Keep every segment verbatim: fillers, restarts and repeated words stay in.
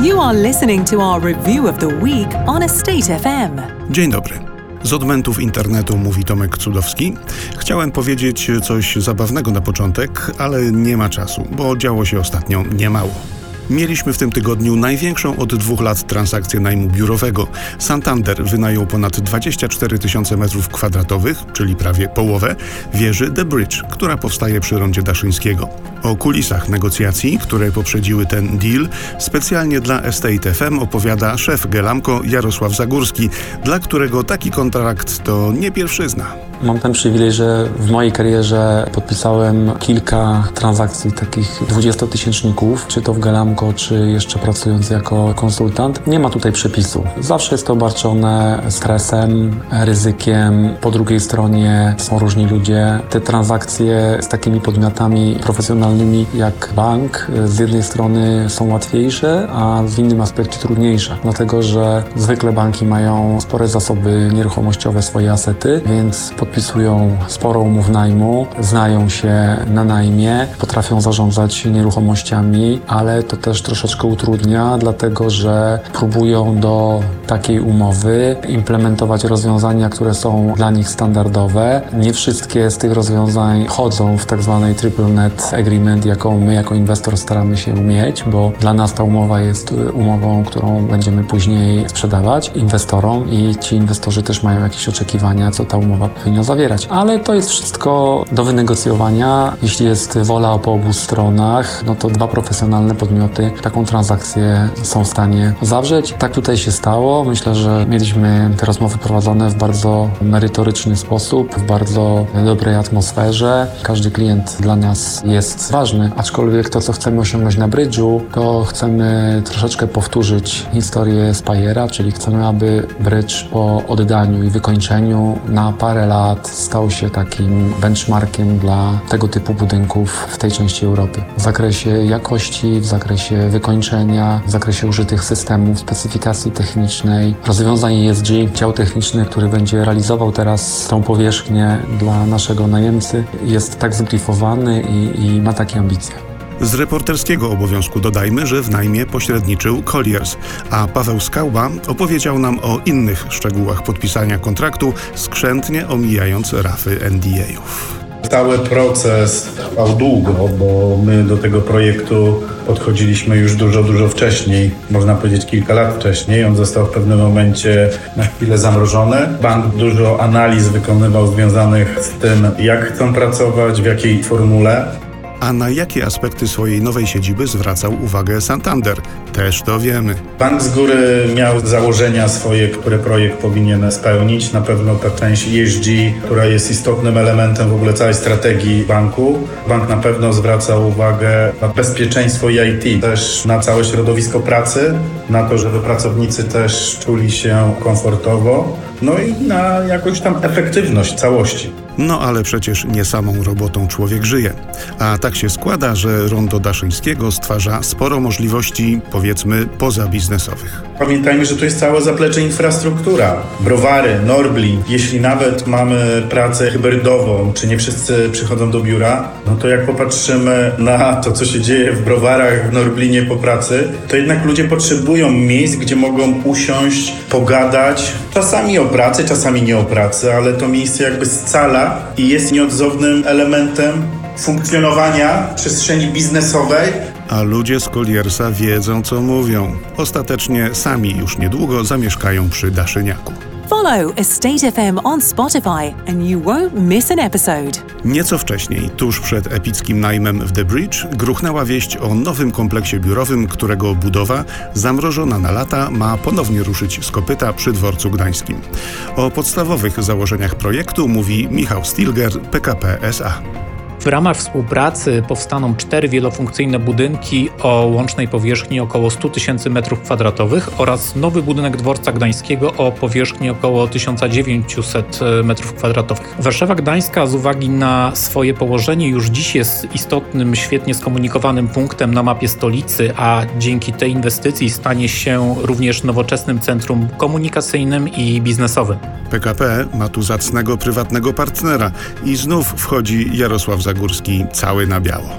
You are listening to our review of the week on Estate F M. Dzień dobry. Z odmętów internetu mówi Tomek Cudowski. Chciałem powiedzieć coś zabawnego na początek, ale nie ma czasu, bo działo się ostatnio niemało. Mieliśmy w tym tygodniu największą od dwóch lat transakcję najmu biurowego. Santander wynajął ponad dwadzieścia cztery tysiące metrów kwadratowych, czyli prawie połowę, wieży The Bridge, która powstaje przy rondzie Daszyńskiego. O kulisach negocjacji, które poprzedziły ten deal, specjalnie dla Estate F M opowiada szef Gelamco Jarosław Zagórski, dla którego taki kontrakt to nie pierwszyzna. Mam ten przywilej, że w mojej karierze podpisałem kilka transakcji takich dwudziestotysięczników, czy to w Gelamco, czy jeszcze pracując jako konsultant. Nie ma tutaj przepisu. Zawsze jest to obarczone stresem, ryzykiem. Po drugiej stronie są różni ludzie. Te transakcje z takimi podmiotami profesjonalnymi jak bank z jednej strony są łatwiejsze, a w innym aspekcie trudniejsze. Dlatego, że zwykle banki mają spore zasoby nieruchomościowe, swoje asety, więc podpisują sporo umów najmu, znają się na najmie, potrafią zarządzać nieruchomościami, ale to też troszeczkę utrudnia, dlatego że próbują do takiej umowy implementować rozwiązania, które są dla nich standardowe. Nie wszystkie z tych rozwiązań chodzą w tak zwanej triple net agreement, jaką my jako inwestor staramy się mieć, bo dla nas ta umowa jest umową, którą będziemy później sprzedawać inwestorom i ci inwestorzy też mają jakieś oczekiwania, co ta umowa powinna zawierać. Ale to jest wszystko do wynegocjowania. Jeśli jest wola po obu stronach, no to dwa profesjonalne podmioty taką transakcję są w stanie zawrzeć. Tak tutaj się stało. Myślę, że mieliśmy te rozmowy prowadzone w bardzo merytoryczny sposób, w bardzo dobrej atmosferze. Każdy klient dla nas jest ważny, aczkolwiek to, co chcemy osiągnąć na Bridge'u, to chcemy troszeczkę powtórzyć historię Speyera, czyli chcemy, aby Bridge po oddaniu i wykończeniu na parę lat stał się takim benchmarkiem dla tego typu budynków w tej części Europy. W zakresie jakości, w zakresie wykończenia, w zakresie użytych systemów, specyfikacji technicznej, rozwiązań E S G, dział techniczny, który będzie realizował teraz tą powierzchnię dla naszego najemcy, jest tak zbriefowany i, i ma takie ambicje. Z reporterskiego obowiązku dodajmy, że w najmie pośredniczył Colliers, a Paweł Skałba opowiedział nam o innych szczegółach podpisania kontraktu, skrzętnie omijając rafy N D A-ów. Cały proces trwał długo, bo my do tego projektu podchodziliśmy już dużo, dużo wcześniej, można powiedzieć kilka lat wcześniej. On został w pewnym momencie na chwilę zamrożony. Bank dużo analiz wykonywał związanych z tym, jak chcą pracować, w jakiej formule. A na jakie aspekty swojej nowej siedziby zwracał uwagę Santander? Też to wiemy. Bank z góry miał założenia swoje, które projekt powinien spełnić. Na pewno ta część E S G, która jest istotnym elementem w ogóle całej strategii banku. Bank na pewno zwracał uwagę na bezpieczeństwo i I T, też na całe środowisko pracy, na to, żeby pracownicy też czuli się komfortowo, no i na jakąś tam efektywność całości. No ale przecież nie samą robotą człowiek żyje. A tak się składa, że rondo Daszyńskiego stwarza sporo możliwości, powiedzmy, pozabiznesowych. Pamiętajmy, że to jest całe zaplecze infrastruktura. Browary, Norbli. Jeśli nawet mamy pracę hybrydową, czy nie wszyscy przychodzą do biura, no to jak popatrzymy na to, co się dzieje w browarach w Norblinie po pracy, to jednak ludzie potrzebują miejsc, gdzie mogą usiąść, pogadać. Czasami o pracy, czasami nie o pracy, ale to miejsce jakby scala i jest nieodzownym elementem funkcjonowania przestrzeni biznesowej. A ludzie z Colliersa wiedzą, co mówią. Ostatecznie sami już niedługo zamieszkają przy Daszyniaku. Follow Estate F M on Spotify and you won't miss an episode. Nieco wcześniej, tuż przed epickim najmem w The Bridge, gruchnęła wieść o nowym kompleksie biurowym, którego budowa, zamrożona na lata, ma ponownie ruszyć z kopyta przy dworcu gdańskim. O podstawowych założeniach projektu mówi Michał Stilger, P K P S A. W ramach współpracy powstaną cztery wielofunkcyjne budynki o łącznej powierzchni około sto tysięcy metrów kwadratowych oraz nowy budynek dworca gdańskiego o powierzchni około tysiąc dziewięćset metrów kwadratowych. Warszawa Gdańska z uwagi na swoje położenie już dziś jest istotnym, świetnie skomunikowanym punktem na mapie stolicy, a dzięki tej inwestycji stanie się również nowoczesnym centrum komunikacyjnym i biznesowym. P K P ma tu zacnego prywatnego partnera i znów wchodzi Jarosław Zagórski cały na biało.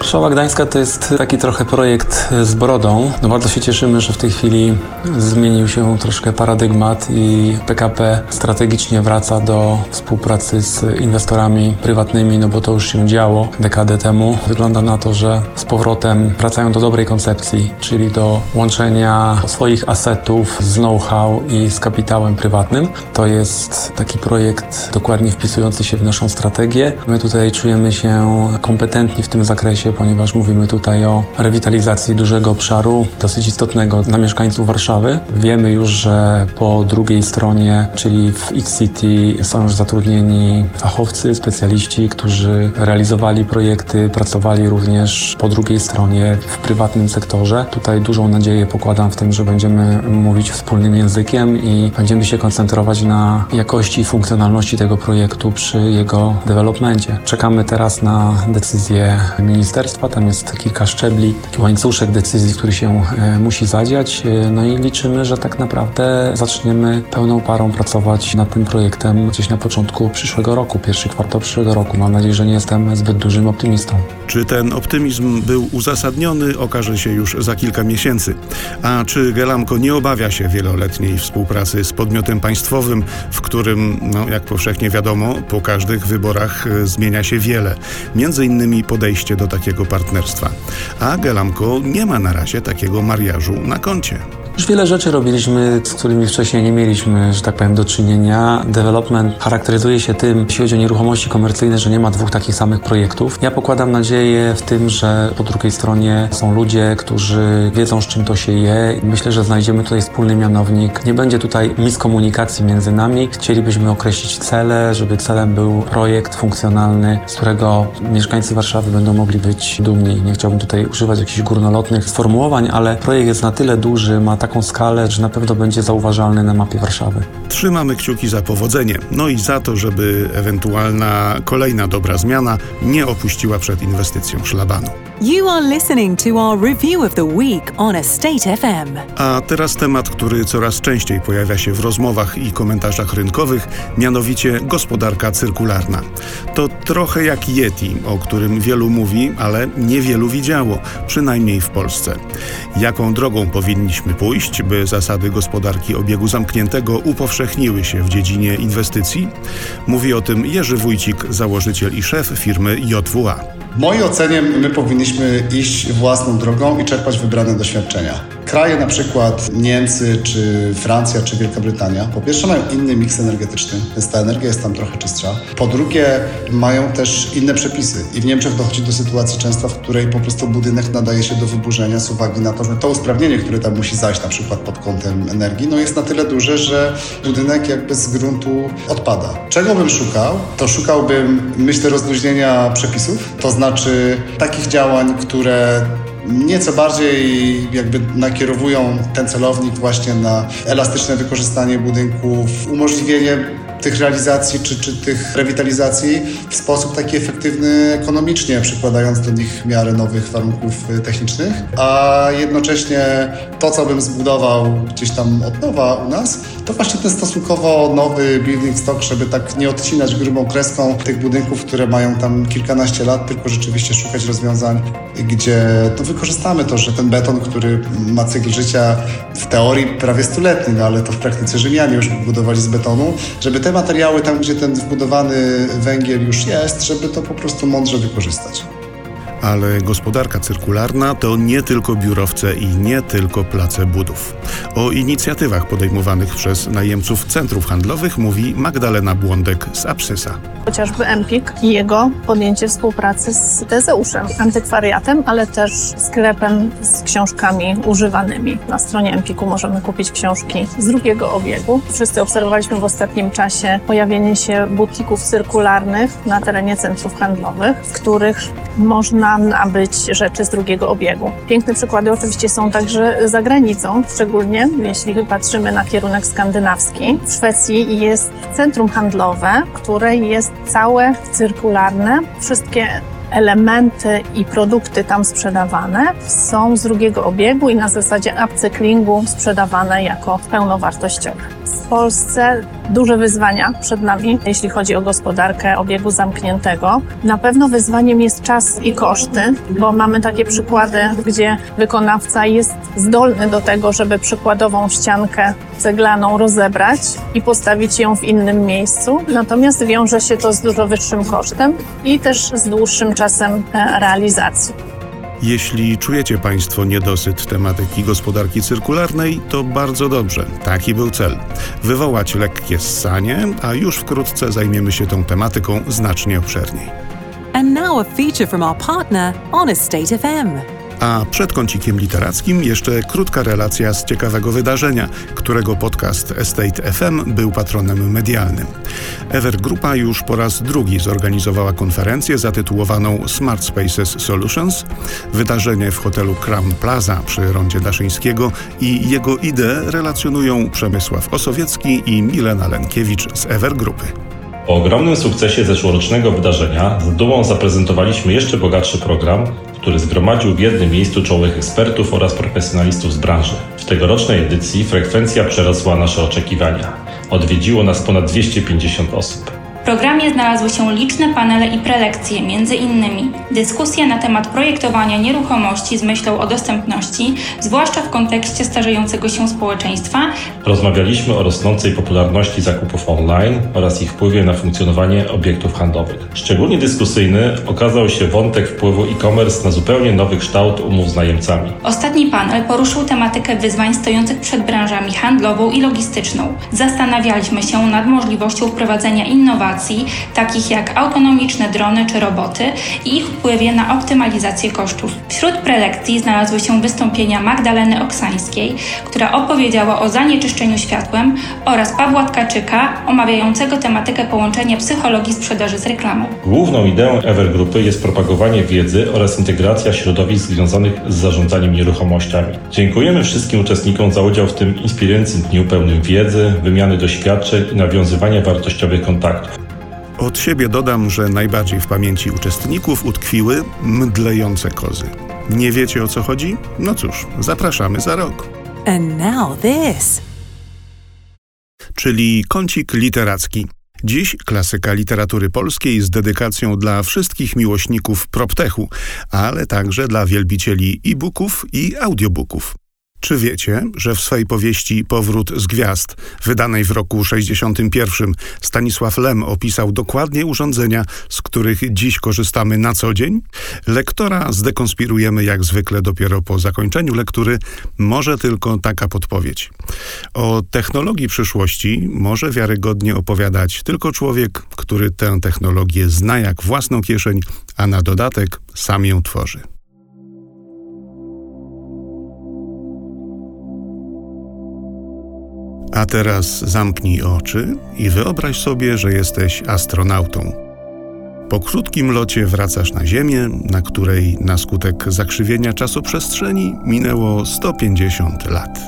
Warszawa Gdańska to jest taki trochę projekt z brodą. No bardzo się cieszymy, że w tej chwili zmienił się troszkę paradygmat i P K P strategicznie wraca do współpracy z inwestorami prywatnymi, no bo to już się działo dekadę temu. Wygląda na to, że z powrotem wracają do dobrej koncepcji, czyli do łączenia swoich asetów z know-how i z kapitałem prywatnym. To jest taki projekt dokładnie wpisujący się w naszą strategię. My tutaj czujemy się kompetentni w tym zakresie, ponieważ mówimy tutaj o rewitalizacji dużego obszaru, dosyć istotnego dla mieszkańców Warszawy. Wiemy już, że po drugiej stronie, czyli w X-City, są już zatrudnieni fachowcy, specjaliści, którzy realizowali projekty, pracowali również po drugiej stronie w prywatnym sektorze. Tutaj dużą nadzieję pokładam w tym, że będziemy mówić wspólnym językiem i będziemy się koncentrować na jakości i funkcjonalności tego projektu przy jego developmencie. Czekamy teraz na decyzję ministerstwa, tam jest kilka szczebli, taki łańcuszek decyzji, który się e, musi zadziać, e, no i liczymy, że tak naprawdę zaczniemy pełną parą pracować nad tym projektem gdzieś na początku przyszłego roku, pierwszy kwartał przyszłego roku. Mam nadzieję, że nie jestem zbyt dużym optymistą. Czy ten optymizm był uzasadniony, okaże się już za kilka miesięcy. A czy Gelamco nie obawia się wieloletniej współpracy z podmiotem państwowym, w którym, no, jak powszechnie wiadomo, po każdych wyborach e, zmienia się wiele, między innymi podejście do takiego partnerstwa. A Gelamco nie ma na razie takiego mariażu na koncie. Już wiele rzeczy robiliśmy, z którymi wcześniej nie mieliśmy, że tak powiem, do czynienia. Development charakteryzuje się tym, jeśli chodzi o nieruchomości komercyjne, że nie ma dwóch takich samych projektów. Ja pokładam nadzieję w tym, że po drugiej stronie są ludzie, którzy wiedzą, z czym to się je. Myślę, że znajdziemy tutaj wspólny mianownik. Nie będzie tutaj miskomunikacji między nami. Chcielibyśmy określić cele, żeby celem był projekt funkcjonalny, z którego mieszkańcy Warszawy będą mogli być dumni. Nie chciałbym tutaj używać jakichś górnolotnych sformułowań, ale projekt jest na tyle duży, ma taką skalę, że na pewno będzie zauważalny na mapie Warszawy. Trzymamy kciuki za powodzenie, no i za to, żeby ewentualna kolejna dobra zmiana nie opuściła przed inwestycją szlabanu. You are listening to our review of the week on Estate F M. A teraz temat, który coraz częściej pojawia się w rozmowach i komentarzach rynkowych, mianowicie gospodarka cyrkularna. To trochę jak Yeti, o którym wielu mówi, ale niewielu widziało, przynajmniej w Polsce. Jaką drogą powinniśmy pójść, by zasady gospodarki obiegu zamkniętego upowszechniły się w dziedzinie inwestycji? Mówi o tym Jerzy Wójcik, założyciel i szef firmy J W A. W mojej ocenie my powinniśmy iść własną drogą i czerpać wybrane doświadczenia. Kraje na przykład Niemcy, czy Francja, czy Wielka Brytania, po pierwsze mają inny miks energetyczny, więc ta energia jest tam trochę czystsza. Po drugie mają też inne przepisy i w Niemczech dochodzi do sytuacji często, w której po prostu budynek nadaje się do wyburzenia z uwagi na to, że to usprawnienie, które tam musi zajść na przykład pod kątem energii, no jest na tyle duże, że budynek jakby z gruntu odpada. Czego bym szukał? To szukałbym, myślę, rozluźnienia przepisów, to znaczy takich działań, które nieco bardziej jakby nakierowują ten celownik właśnie na elastyczne wykorzystanie budynków, umożliwienie tych realizacji czy, czy tych rewitalizacji w sposób taki efektywny ekonomicznie, przykładając do nich w miarę nowych warunków technicznych, a jednocześnie to, co bym zbudował gdzieś tam od nowa u nas, to właśnie ten stosunkowo nowy building stock, żeby tak nie odcinać grubą kreską tych budynków, które mają tam kilkanaście lat, tylko rzeczywiście szukać rozwiązań, gdzie to wykorzystamy to, że ten beton, który ma cykl życia w teorii prawie stuletni, no ale to w praktyce Rzymianie już budowali z betonu, żeby te materiały tam, gdzie ten wbudowany węgiel już jest, żeby to po prostu mądrze wykorzystać. Ale gospodarka cyrkularna to nie tylko biurowce i nie tylko place budów. O inicjatywach podejmowanych przez najemców centrów handlowych mówi Magdalena Błądek z Apsysa. Chociażby Empik i jego podjęcie współpracy z Tezeuszem, antykwariatem, ale też sklepem z książkami używanymi. Na stronie Empiku możemy kupić książki z drugiego obiegu. Wszyscy obserwowaliśmy w ostatnim czasie pojawienie się butików cyrkularnych na terenie centrów handlowych, w których można nabyć rzeczy z drugiego obiegu. Piękne przykłady oczywiście są także za granicą, szczególnie jeśli patrzymy na kierunek skandynawski. W Szwecji jest centrum handlowe, które jest całe cyrkularne. Wszystkie elementy i produkty tam sprzedawane są z drugiego obiegu i na zasadzie upcyklingu sprzedawane jako pełnowartościowe. W Polsce duże wyzwania przed nami, jeśli chodzi o gospodarkę obiegu zamkniętego. Na pewno wyzwaniem jest czas i koszty, bo mamy takie przykłady, gdzie wykonawca jest zdolny do tego, żeby przykładową ściankę ceglaną rozebrać i postawić ją w innym miejscu. Natomiast wiąże się to z dużo wyższym kosztem i też z dłuższym czasem realizacji. Jeśli czujecie Państwo niedosyt tematyki gospodarki cyrkularnej, to bardzo dobrze. Taki był cel. Wywołać lekkie ssanie, a już wkrótce zajmiemy się tą tematyką znacznie obszerniej. And now a feature from our partner on Estate F M. A przed kącikiem literackim jeszcze krótka relacja z ciekawego wydarzenia, którego podcast Estate F M był patronem medialnym. Ever Grupa już po raz drugi zorganizowała konferencję zatytułowaną Smart Spaces Solutions. Wydarzenie w hotelu Crown Plaza przy rondzie Daszyńskiego i jego ideę relacjonują Przemysław Osowiecki i Milena Lenkiewicz z Ever Grupy. Po ogromnym sukcesie zeszłorocznego wydarzenia z dumą zaprezentowaliśmy jeszcze bogatszy program, który zgromadził w jednym miejscu czołowych ekspertów oraz profesjonalistów z branży. W tegorocznej edycji frekwencja przerosła nasze oczekiwania. Odwiedziło nas ponad dwieście pięćdziesiąt osób. W programie znalazły się liczne panele i prelekcje, między innymi dyskusja na temat projektowania nieruchomości z myślą o dostępności, zwłaszcza w kontekście starzejącego się społeczeństwa. Rozmawialiśmy o rosnącej popularności zakupów online oraz ich wpływie na funkcjonowanie obiektów handlowych. Szczególnie dyskusyjny okazał się wątek wpływu e-commerce na zupełnie nowy kształt umów z najemcami. Ostatni panel poruszył tematykę wyzwań stojących przed branżami handlową i logistyczną. Zastanawialiśmy się nad możliwością wprowadzenia innowacji, takich jak autonomiczne drony czy roboty i ich wpływie na optymalizację kosztów. Wśród prelekcji znalazły się wystąpienia Magdaleny Oksańskiej, która opowiedziała o zanieczyszczeniu światłem, oraz Pawła Tkaczyka, omawiającego tematykę połączenia psychologii sprzedaży z reklamą. Główną ideą Ever Grupy jest propagowanie wiedzy oraz integracja środowisk związanych z zarządzaniem nieruchomościami. Dziękujemy wszystkim uczestnikom za udział w tym inspirującym dniu pełnym wiedzy, wymiany doświadczeń i nawiązywania wartościowych kontaktów. Od siebie dodam, że najbardziej w pamięci uczestników utkwiły mdlejące kozy. Nie wiecie, o co chodzi? No cóż, zapraszamy za rok. And now this. Czyli kącik literacki. Dziś klasyka literatury polskiej z dedykacją dla wszystkich miłośników proptechu, ale także dla wielbicieli e-booków i audiobooków. Czy wiecie, że w swej powieści Powrót z gwiazd, wydanej w roku sześćdziesiątym pierwszym, Stanisław Lem opisał dokładnie urządzenia, z których dziś korzystamy na co dzień? Lektora zdekonspirujemy jak zwykle dopiero po zakończeniu lektury, może tylko taka podpowiedź. O technologii przyszłości może wiarygodnie opowiadać tylko człowiek, który tę technologię zna jak własną kieszeń, a na dodatek sam ją tworzy. A teraz zamknij oczy i wyobraź sobie, że jesteś astronautą. Po krótkim locie wracasz na Ziemię, na której na skutek zakrzywienia czasoprzestrzeni minęło sto pięćdziesiąt lat.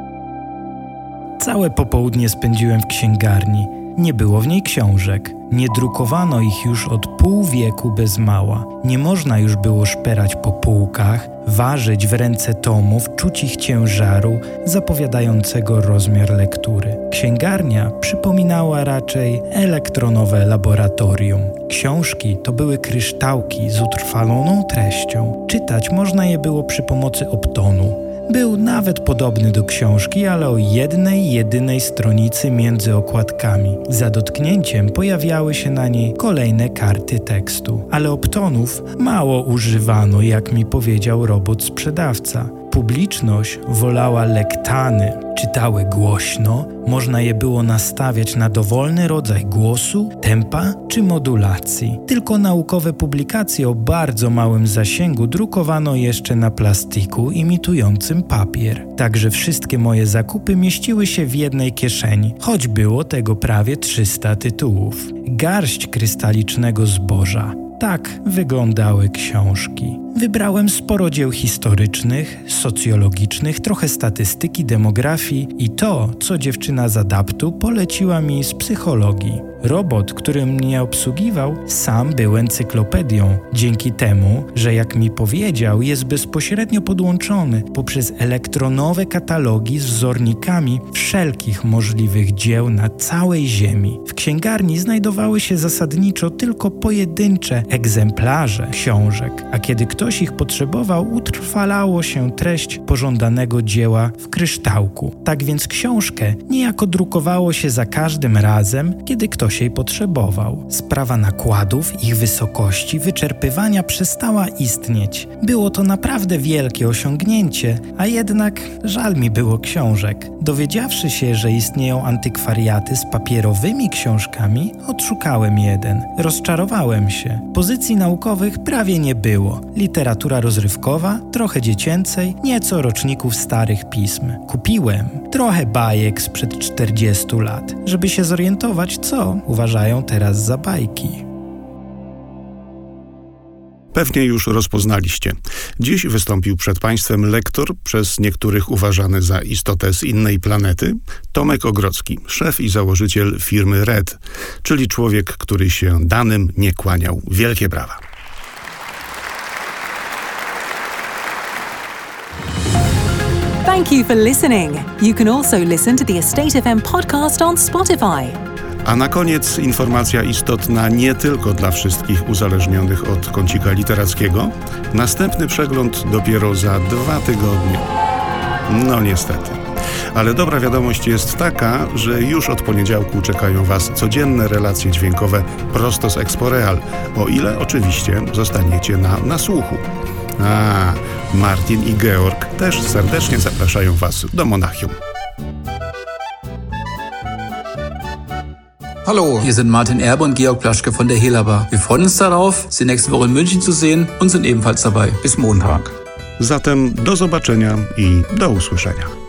Całe popołudnie spędziłem w księgarni. Nie było w niej książek. Nie drukowano ich już od pół wieku bez mała. Nie można już było szperać po półkach, ważyć w ręce tomów, czuć ich ciężaru, zapowiadającego rozmiar lektury. Księgarnia przypominała raczej elektronowe laboratorium. Książki to były kryształki z utrwaloną treścią. Czytać można je było przy pomocy optonu. Był nawet podobny do książki, ale o jednej, jedynej stronicy między okładkami. Za dotknięciem pojawiały się na niej kolejne karty tekstu. Ale optonów mało używano, jak mi powiedział robot sprzedawca. Publiczność wolała lektany. Czytały głośno, można je było nastawiać na dowolny rodzaj głosu, tempa czy modulacji. Tylko naukowe publikacje o bardzo małym zasięgu drukowano jeszcze na plastiku imitującym papier. Także wszystkie moje zakupy mieściły się w jednej kieszeni, choć było tego prawie trzysta tytułów. Garść krystalicznego zboża. Tak wyglądały książki. Wybrałem sporo dzieł historycznych, socjologicznych, trochę statystyki, demografii i to, co dziewczyna z adaptu poleciła mi z psychologii. Robot, który mnie obsługiwał, sam był encyklopedią. Dzięki temu, że jak mi powiedział, jest bezpośrednio podłączony poprzez elektronowe katalogi z wzornikami wszelkich możliwych dzieł na całej Ziemi. W księgarni znajdowały się zasadniczo tylko pojedyncze egzemplarze książek, a kiedy ktoś ich potrzebował, utrwalało się treść pożądanego dzieła w kryształku. Tak więc książkę niejako drukowało się za każdym razem, kiedy ktoś jej potrzebował. Sprawa nakładów, ich wysokości, wyczerpywania przestała istnieć. Było to naprawdę wielkie osiągnięcie, a jednak żal mi było książek. Dowiedziawszy się, że istnieją antykwariaty z papierowymi książkami, odszukałem jeden. Rozczarowałem się. Pozycji naukowych prawie nie było. Literatura rozrywkowa, trochę dziecięcej, nieco roczników starych pism. Kupiłem trochę bajek sprzed czterdziestu lat, żeby się zorientować, co uważają teraz za bajki. Pewnie już rozpoznaliście. Dziś wystąpił przed Państwem lektor, przez niektórych uważany za istotę z innej planety, Tomek Ogrodzki, szef i założyciel firmy Red, czyli człowiek, który się danym nie kłaniał. Wielkie brawa. Thank you for listening. You can also listen to the Estate F M podcast on Spotify. A na koniec informacja istotna nie tylko dla wszystkich uzależnionych od kącika literackiego. Następny przegląd dopiero za dwa tygodnie. No niestety. Ale dobra wiadomość jest taka, że już od poniedziałku czekają Was codzienne relacje dźwiękowe prosto z Expo Real, o ile oczywiście zostaniecie na, na słuchu. A, Martin i Georg też serdecznie zapraszają Was do Monachium. Hallo, hier sind Martin Erbe und Georg Plaschke von der Helaba. Wir freuen uns darauf, Sie nächste Woche in München zu sehen und sind ebenfalls dabei. Bis Montag. Zatem do zobaczenia i do usłyszenia.